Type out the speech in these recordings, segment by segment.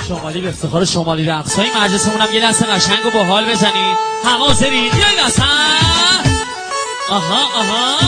شمالی به افتخار شمالی رقصای مجلسمون هم یه دست قشنگ و باحال بزنید. حواضرید یه دست آها آها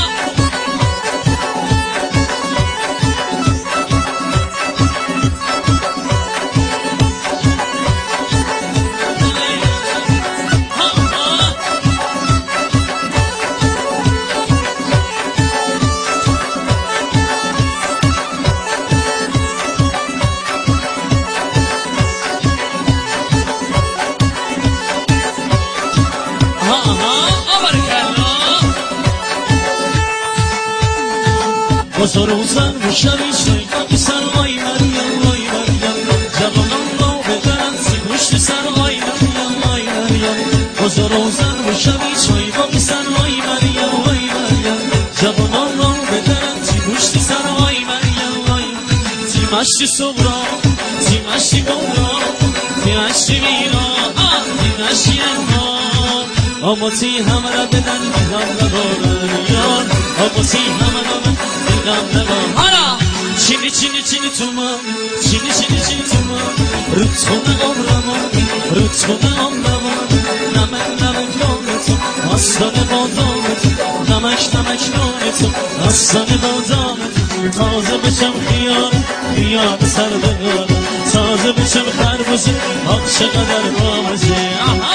روزن و شبی شیطانی سر وای مریم وای مریم جوانان را بدرن سی پشت سر وای مریم وای مریم روزن و شبی شیطانی سر وای مریم وای مریم جوانان را بدرن سی پشت سر وای مریم وای تیمشتی صبرا تیمشتی گمرا تیمشتی میرا تیمشتی اما آماتی همه را بدن میدم ندارن یار آماتی همه را بدن حالا چینی چینی چینی تو من چینی چینی چینی تو من رتونه عمرمان رتونه عمرمان نمک نمک نام تو آستان بادام تو نمک نمک نام تو آستان بادام تو تازه بشم خیار خیار سر بگارم تازه بشم خربوزه آب چقدر بامزه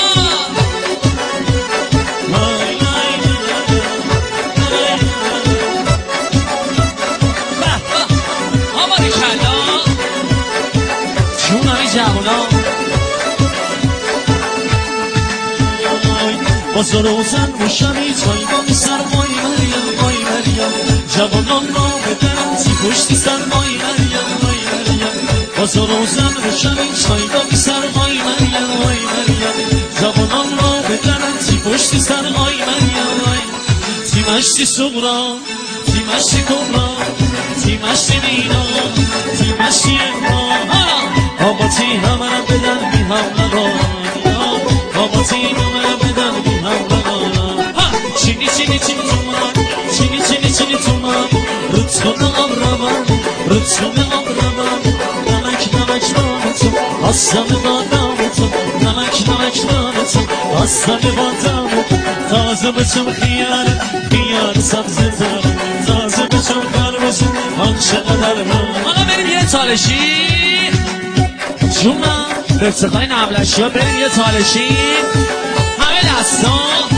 باز روزن و شبی چای با سر وای مریم وای مریم جوانان را بدرن سی پشتی سر وای مریم وای مریم باز روزن و شبی چای با سر وای مریم وای مریم جوانان را بدرن سی پشتی سر وای مریم وای تیمشتی صغرا تیمشتی کبرا تیمشتی مینا تیمشتی اما آباتی همه را بدن بی هم نگاه آباتی همه را بدن بی هم نگاه چینی چینی چینی تو من چینی چینی چینی تو من رتونه عمرمان رتونه عمرمان نمک نمک نام تو آستان بادام تو نمک نمک نام تو آستان بادام تو تازه بچم خیار خیار سبز دارم تازه بچم خربوز آن چقدر من حالا بریم یه چالشی جونم به افتخار نبلشی ها بریم یه چالشی همه دستا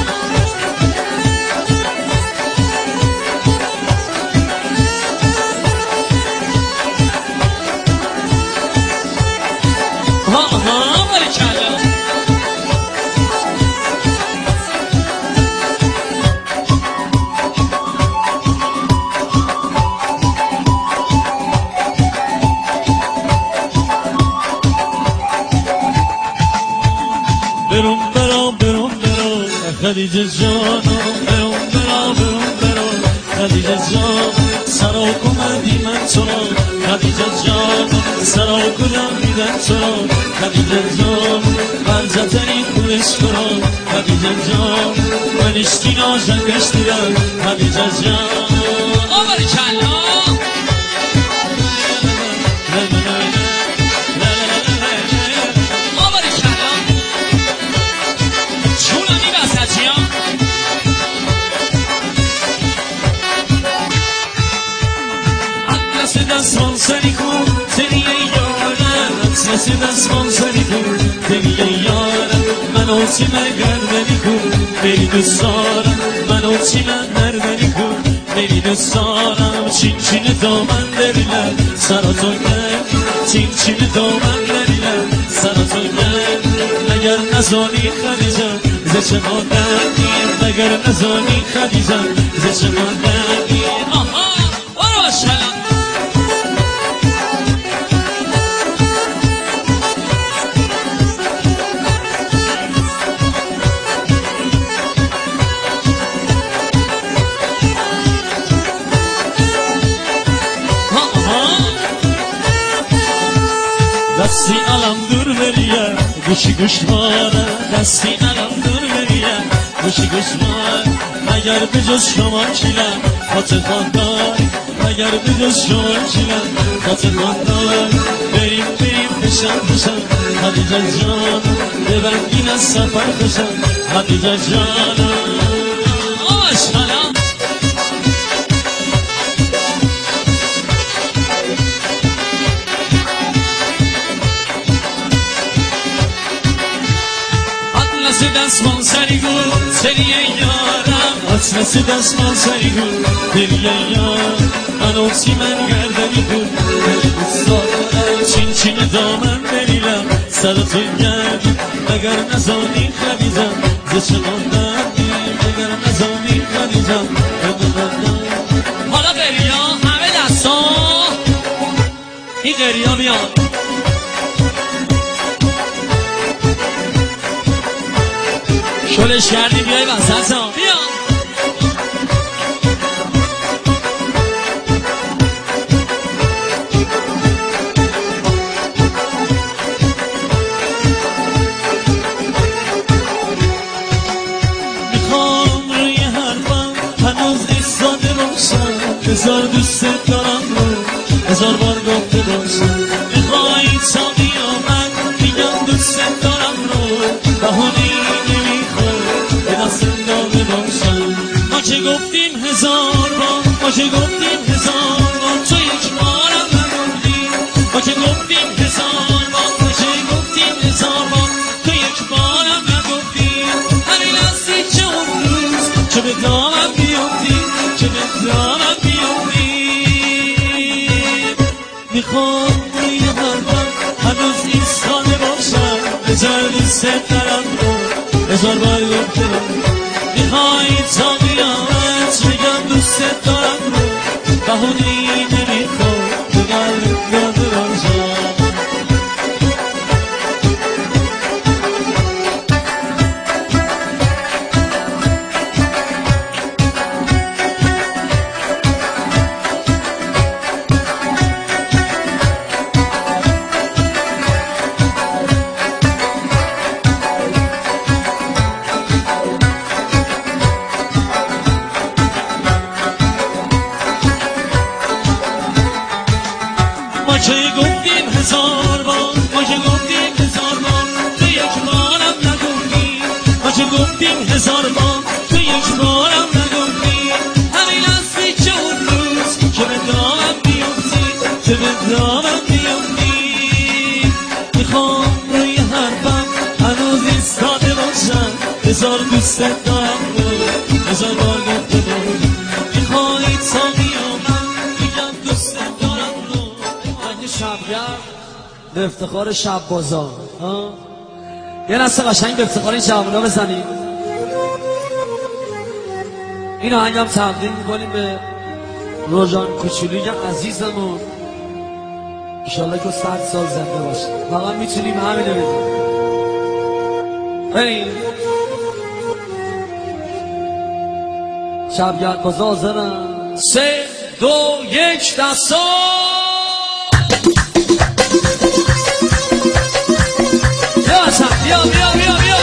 خدیجه جانو برام خدیجه جان سرا کمدی من تو را خدیجه جان سرا کمدیدن تو را خدیجه جان برزتنی کولش کرا خدیجه جان منشتی ناجنگش دیدن خدیجه جان آباری کلا دستمان سری کن دنیا یارم نسی دستمان سری کن دنیا یارم منو چی مگردنی کن بری دوست دارم منو چی مگردنی کن بری دوست دارم چین چین دامن دریلم سراتو گرد چین چین دامن دریلم سراتو گرد مگر نزانی خدیجم ز چه مادردیم مگر نزانی خدیجم ز چه مادردیم آها برو باشلم دستی علم دور بریه گوشی گوشواره دستی علم دور بریه گوشی گوشواره مگر بجز شما چیلم خاطر خاندار مگر بجز شما چیلم خاطر خاندار بریم بشم خدیجه جانم ببرگین از سفر بشم خدیجه جانم آشقالم اطلس دستمان سری گل سری یارم اطلس دستمان سری گل سری یارم انوسی من گردنی گل چین چین دامن بریلم سر تو گردم اگر نزانی خدیجم ز چمان دردیم اگر نزانی خدیجم حالا قریا همه دستا این قریا بیان شلش کردی بیای وسط ها بیا میخوام روی حرفم هنوز ایستاده باشم هزار دوست دارم رو هزار بار گفته باشم میخوای تا قیامت میگم دوست دارم رو بهانه‌ای نمیخواد به دست داده باشم ما که گفتیم هزار بار ما که گفتیم هزار بار تو یک بارم نگفتی ما که گفتیم هزار بار ما که گفتیم هزار بار تو یک بارم نگفتی همین هستی چه اون روز که به دامم بیفتی که به دامم بیفتی میخوام روی حرفم هنوز ایستاده باشم هزار دوست دارم رو هزار بار گفته باشم میخوای تا قیامت بگم دوست دارم رو بهانه‌ای نمیخواد به قلب داده باشم ما که گفتیم هزار بار ما که گفتیم هزار بار تو یک بارم نگفتی ما که گفتیم هزار بار تو یک بارم نگفتی همین هستی چه اون روز که به دامم بیفتی که به دامم بیفتی میخوام روی حرفم هنوز ایستاده باشم هزار دوست دارم رو هزار بار گفته باشم میخوای تا قیامت بگم دوست دارم رو آهنگ شبگرد به افتخار شب بازار یه نسته قشنگ به افتخار این جوونا بزنیم این آهنگ هم تقدیم میکنیم به روژان کوچولوی عزیزمون انشالله که 100 سال زنده باشه فقط میتونیم همینو بگیم بریم شبگرد بازار حاضرم 3 2 1 دستا بیا بیا بیا بیا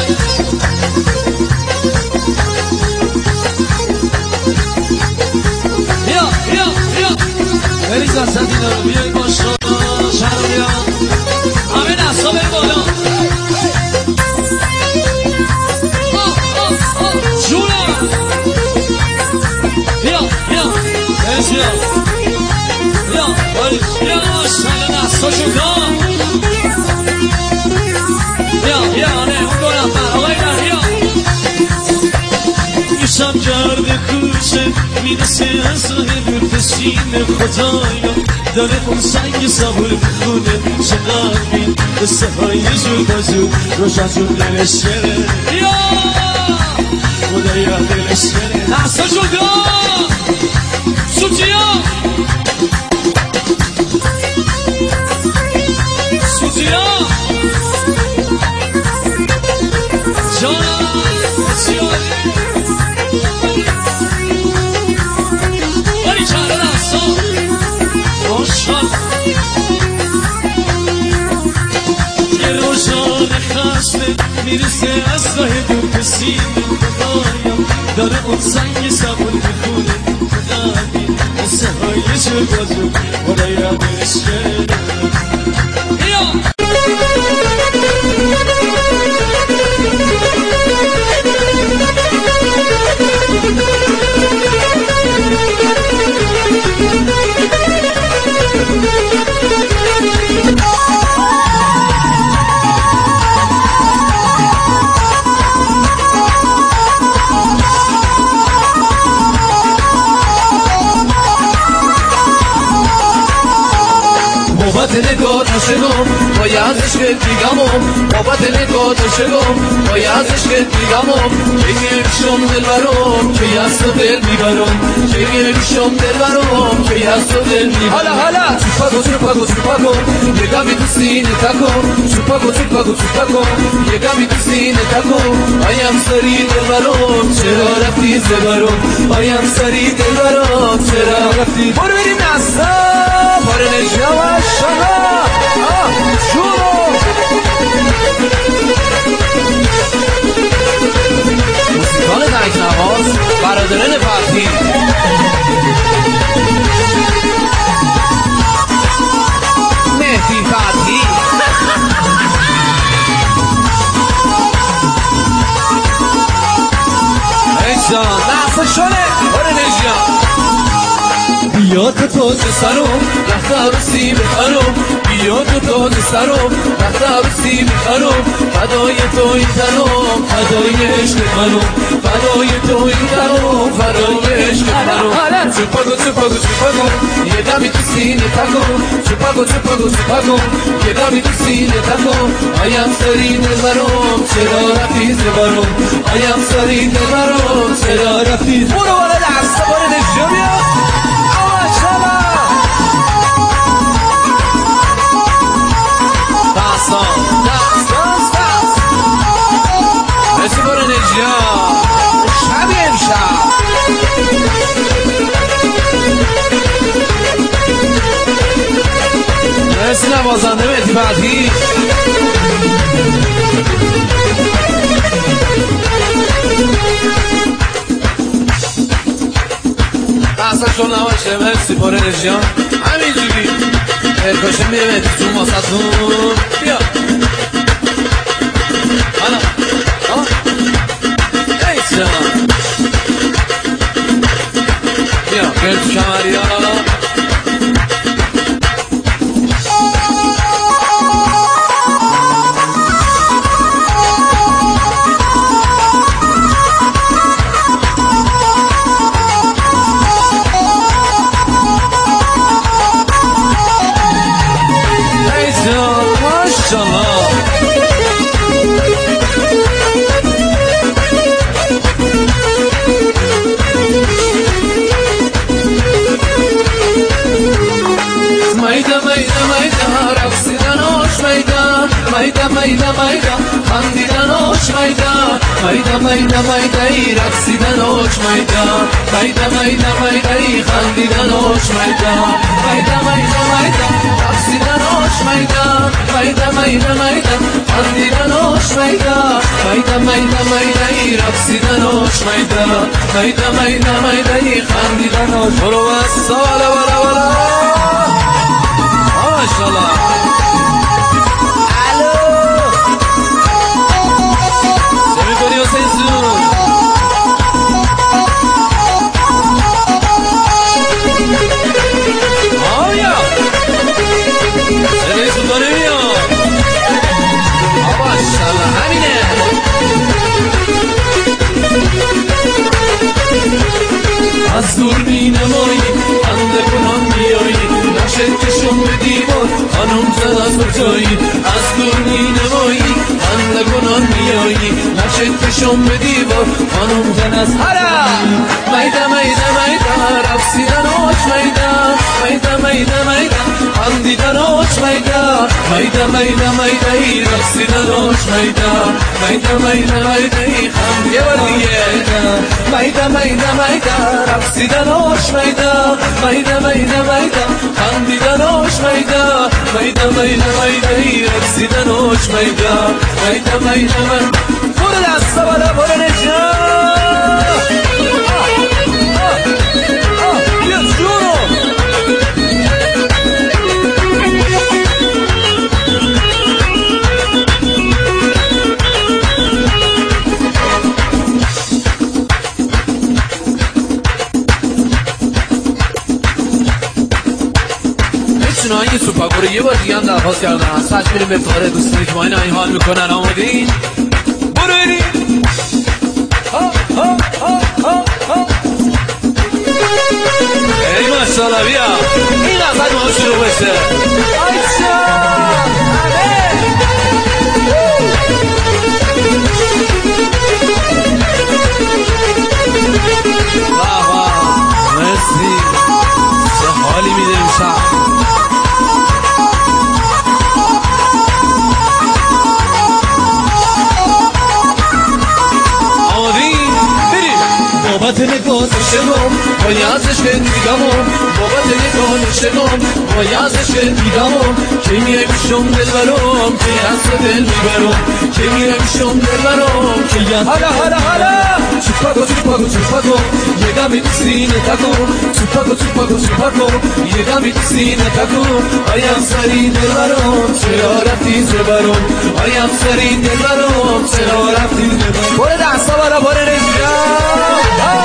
بیا بیا بیا بریز وسط اینا رو بیایی باش رو شهر رو بیا همه دستا بری بالا جونم بیا بیا بریز بیا بیا بریز بیا ماشالله دستاشو کن بیا آره اون دو نفر آقای بیا شب کرده کوچه میرسه از راه دور به سینه خدایا داره اون سنگ صبور میخونه چقدر بین قصه های جور بازور روشن جور دلش شره بیا خدایا دلش شره دستا جدا سوتیا سوتیا جانم سیاله باری چهره دستا ماشال یه روشان خسته میرسه از راه دور به سینه خدایا داره اون سنگ صبور میخونه چقدر بین قصه های جور بازور خدایا دلش شره بیا نگاه عاشقم باید عشق دیگمم بابت نگاه عاشقم باید عشق دیگمم که یکشم دل برام که از تو دل میبرم که یکشم دل برام که از تو دل میبرم حالا چوپاگو یگمی تو سینه تکو چوپاگو یگمی تو سینه تکو آیم سری دل برام چرا رفتی زبرم آیم سری دل برام چرا رفتی برو بریم نستا باره نجا و شما شروع موسیقان دنگ نواز برادران فتحی مهدی فتحی ایشان نحصه شونه باره نجا بیا تو تاج سرم رخت عروسی بخرم بیا تو تاج سرم رخت عروسی بخرم فدای تو این تنم فدای عشق منم فدای تو این تنم فدای عشق منم چوپاگو یه دمی تو سینه تکم چوپاگو یه دمی تو سینه تکم آیم سری دل برام چرا رفتی زبرم آیم سری دل برام چرا رفتی برو بالا دستا باره نشو بیا مثل باره نجا شبی امشب مثل نوازنده مهدی فتحی اصلا شون نباشه مرسی باره نجا همینجوری ارکاشم میره مهدی تو ماستون بیا حالا ایسا بیا بیا تو کمری ها مایدا خندیدناش مایدا ای رقصیدناش مایدا ای خندیدناش مایدا رقصیدناش مایدا خندیدناش مایدا ای رقصیدناش مایدا ای خندیدناش برو بس بالا ماشاءالله از دور می نمایی خنده کنان میایی نقشت کشم به دیوار خانم زد از کجایی از دور می نمایی خنده کنان میایی نقشت کشم به دیوار خانم زد از هرا مایدا رقصیدناش مایدا خندیدناش مایدا ای رقصیدناش مایدا ای خندیدناش یه بار دیگه مایدا رقصیدناش مایدا خندیدناش مایدا ای رقصیدناش مایدا برو دستا بالا برو نجا این سوپاگو رو یه بار دیگه هم درخواست کردن از تشمیل مفتاره دوستانی که ما این حال میکنن آمادین برو بریم ای ماشاءالله بیا این قسمت ما شروع بشه مرسی چه حالی میده امشب بابت نگاه شنم بایازش دیدمم بابت نگاه شنم بایازش دیدمم که میرمشم دل برام که از دل میبرم که میرمشم دل برام که حالا چوپاگو یه دمی تو سینه تکو چوپاگو یه دمی تو سینه تکو آیم سری دل برام چرا رفتی زبرم آیم سری دل برام چرا رفتی زبرم باره دستا برا باره رجیم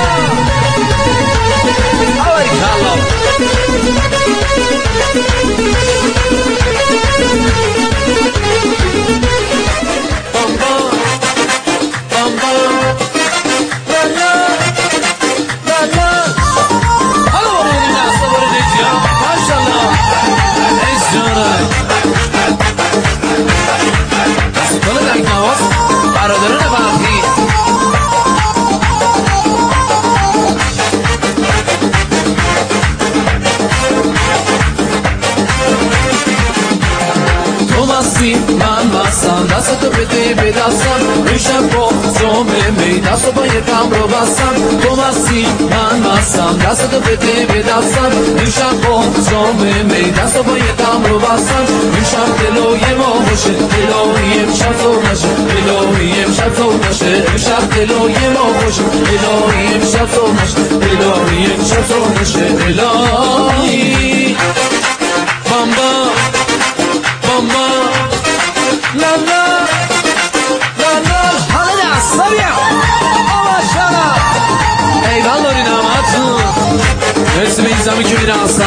من مستم دستتو بده به دستم امشب با جام می دستو با یکم رو بستم تو مستی من مستم دستتو بده به دستم امشب با جام می دستو با یکم رو بستم امشب دلوی ما باشه دلوی امشب تو نشه دلوی امشب تو نشه امشب دلوی ما باشه دلوی امشب تو نشه دلوی امشب تو نشه دلوی بامبا بامبا لا لا لا لا حالا دستا بیا ماشاءالله ایوان داری نامتون مرسی به این زمین که میرسم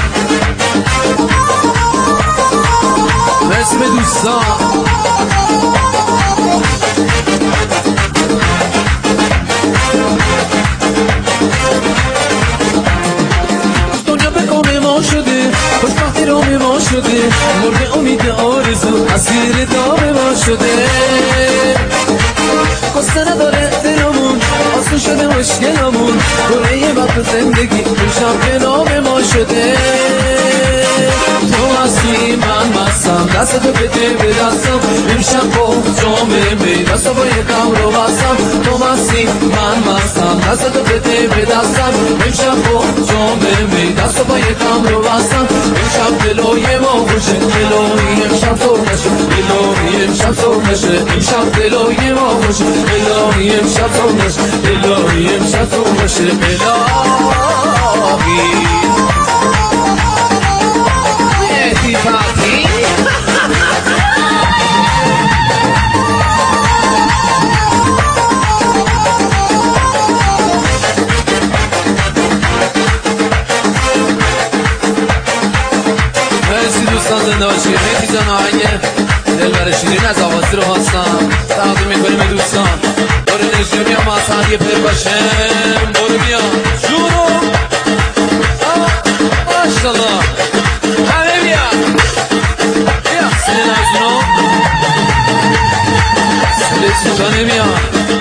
مرسی به دوستان دنیا به کام ما شده خوشبختی رام ما شده مرغ امید آرزو اسیر دام ما شده قصه نداره دلمون آسون شده مشکلمون دوره وقت زندگی امشب به نام ما شده تو هستی من مستم دستتو بده به دستم امشب با جام می دستو با یکم رو بستم تو هستی من مستم دستتو بده به دستم امشب با جام می دستو با یکم رو بستم امشب دلوی ما خوشه دلوی امشب تو نشه دلوی امشب تو نشه امشب دلوی ما خوشه دلوی امشب تو نشه دلوی امشب تو نشه الهی مهدی فتحی مرسی دوستان زنده باشید مهدی جان آهنگ دلبر شیرین از آوازی رو خواستم تقدیم میکنیم به دوستان برو نجیه میام اصلا یه پر باشم برو بیام جونو ماشالله همه بیا بیا سنه نزونو سنه سوزانه بیام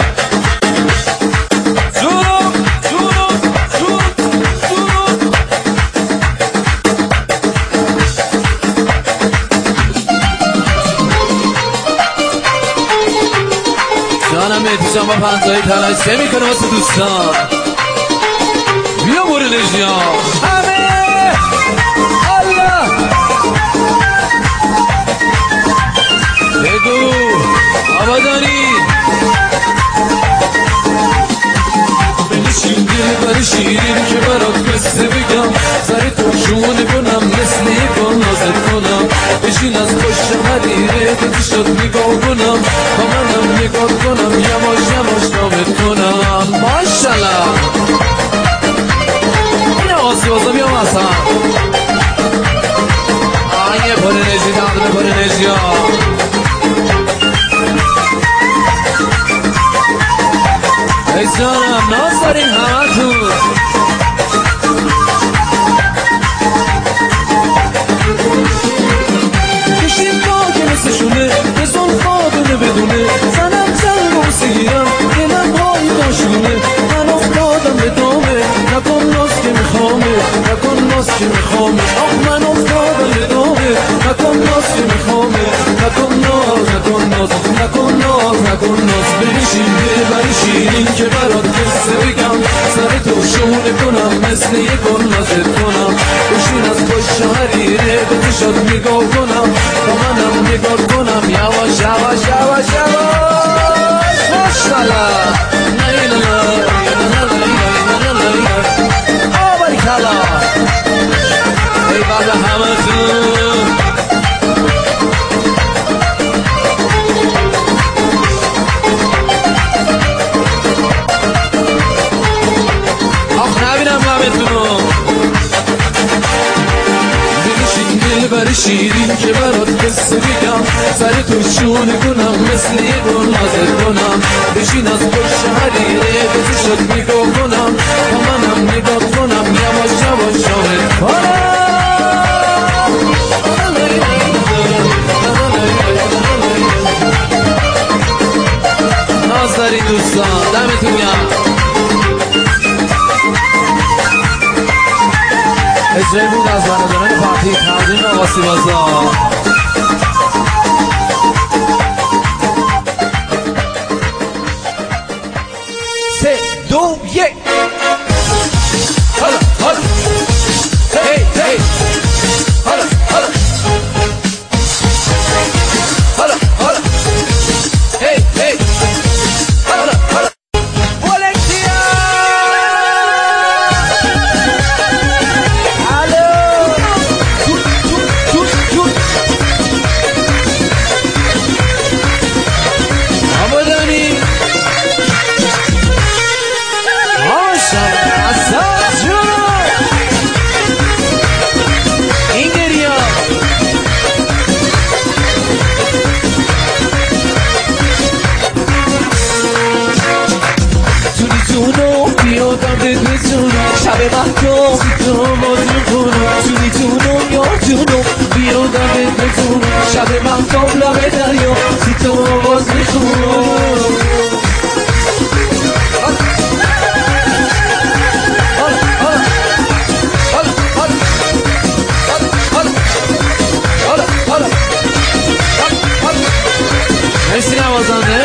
جانم مهدیشان با پنزایی تلاشته میکنه واسه دوستان بیا برو نجیان همه الله بگو آبادانی بنشین دلبر شیرین که برات قصه بگم سر تو شونه کنم مثل یکان نازت کنم بشین از پشت حریره که شد نگاه کنم با منم نگاه کنم یواش یواش نامت کنم ماشالله این آسی بازم یا مثلا آیه پر نجی دادم پر نجی ها ای جانم ناز دارین همه تو ناز که میخوامه آخ من افتادم به دامه نکن ناز که میخوامه نکن ناز نکن ناز نکن ناز نکن ناز بنشین ببری شیرین که برات قصه بگم سر تو شونه کنم مثل یه گل نازت کنم بشین از پشت حریره به چشات نگاه کنم با منم نگاه کنم یواش یواش یواش یواش ماشاءالله ای بابا همه خون آخ نبینم لبتونو بنشین دلبر شیرین که برات قصه بگم سر تو شونه کنم مثل یه گل نازت کنم بشین از پشت حریره به چشات نگاه کنم با منم نگاه کنم یواش یواش شاهد کنم ناز دارین دوستان دمتون گرم اجرای بود از برادران پارتی تقدیم آقاسی بازار 3 2 1 هلا هلا هی هی هلا هلا هلا هلا هی هی هلا هلا Valencia Allo Tut Amadani شب محکم تو بازی کنم جونی جونم یا جونم بیادم بتونم شب محکم لبه دریا سی تو باز میخونم مرسی نوازنده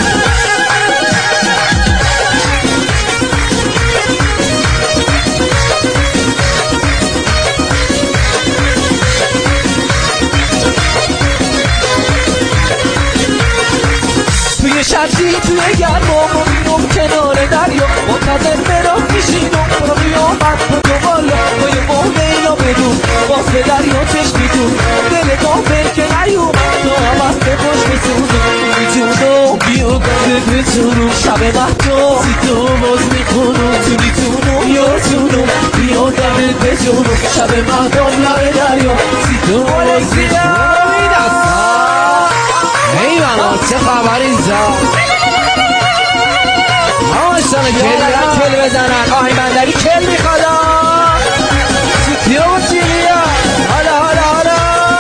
شبزی توی گرما ما میرم کنار دریا منتظر برام میشینم برو بیامد با تو بالا با یه مولینا بدون باز به دریا چشمی دون دل گافر که نیومد تو عوض به خوش میسوزم میتونم بیادم بتونم شب محکم سی تو باز میخونم جونی تونم یا جونم بیادم بتونم شب محکم لبه دریا سی تو باز میخونم ای بابا چه خبر اینجا ماشاءالله کل بزنن آهی بندری کل میخوادا سوتیا و چیلیا حالا حالا حالا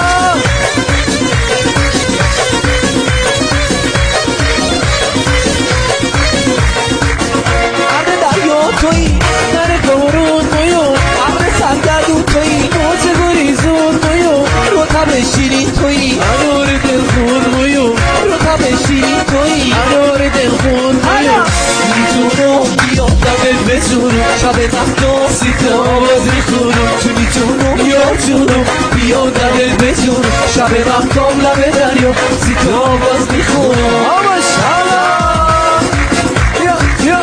عرض دریا توی نر گورون تویون عرض سرگردون توی موج گریزون تویون رو تب شیرین توی انور دلخون تویون رو تب شیرین توی انور دلخون تویون میتونم بیادم بتونم شب محکم سی تا باز میخونم جونی جونم یا جونم بیادم بتونم شب محکم لبه دریا سی تا باز میخونم ماشاءالله یا یا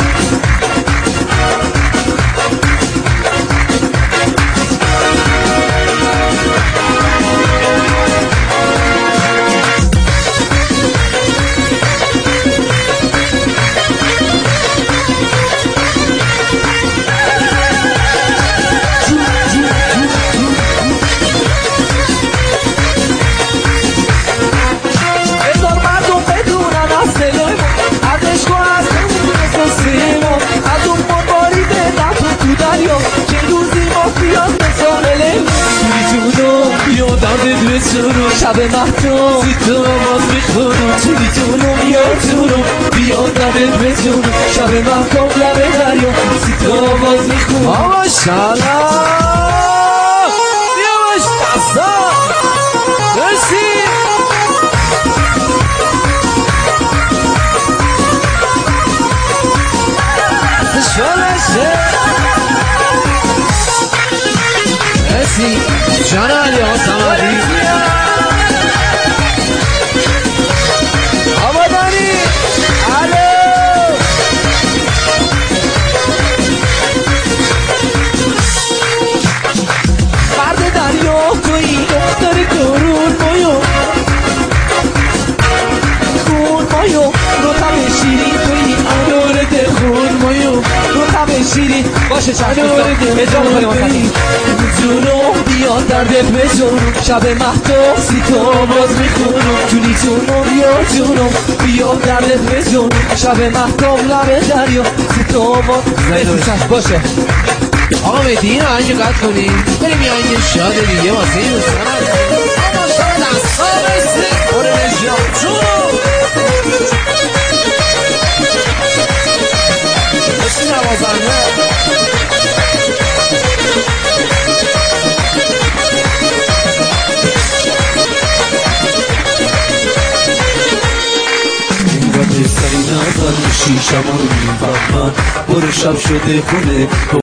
شب محکم سی تو باز میخونم جونی جونم یا جونم بیادم بتونم شب محکم لبه دریا سی تو باز میخونم ماشاءالله عباسی جان علی آسمانی آبادانی الو مرد دریا توی دختر گرون مایو خون مایو رو تب شیرین توی انورد خون مایو رو تب شیرین باشه چند دوستا اجرا میکنیم جونو بیاد دردت به جونو شب مهتاب سی تو باز میخونم جونی جونو بیا جونو بیاد دردت به جونو شب مهتاب لب دریا سی تو باز باشه آقا مهدی این آهنگ قطع کنیم بریم یه آهنگ شاد دیگه واسه این دوستان آقا شاد دست ها بسته برو نجات جونو بسی نوازنده سری نزن شیشم رو میفهمن برو شب شده خونه